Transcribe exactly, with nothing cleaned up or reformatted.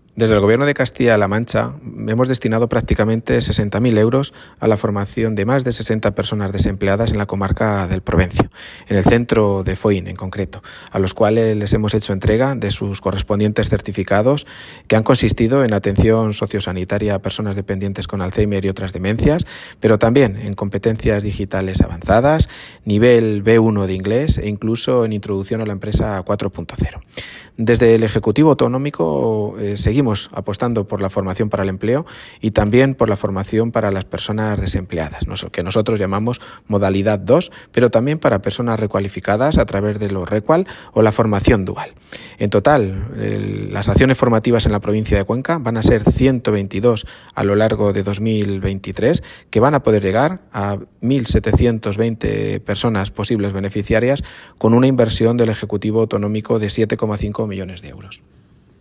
Desde el Gobierno de Castilla-La Mancha hemos destinado prácticamente sesenta mil euros a la formación de más de sesenta personas desempleadas en la comarca del Provencio, en el centro de Foin en concreto, a los cuales les hemos hecho entrega de sus correspondientes certificados que han consistido en atención sociosanitaria a personas dependientes con Alzheimer y otras demencias, pero también en competencias digitales avanzadas, nivel B uno de inglés e incluso en introducción a la empresa cuatro punto cero. Desde el Ejecutivo Autonómico eh, seguimos apostando por la formación para el empleo y también por la formación para las personas desempleadas, que nosotros llamamos modalidad dos, pero también para personas recualificadas a través de los Recual o la formación dual. En total, eh, las acciones formativas en la provincia de Cuenca van a ser ciento veintidós a lo largo de dos mil veintitrés, que van a poder llegar a mil setecientas veinte personas posibles beneficiarias con una inversión del Ejecutivo Autonómico de siete coma cinco millones de euros.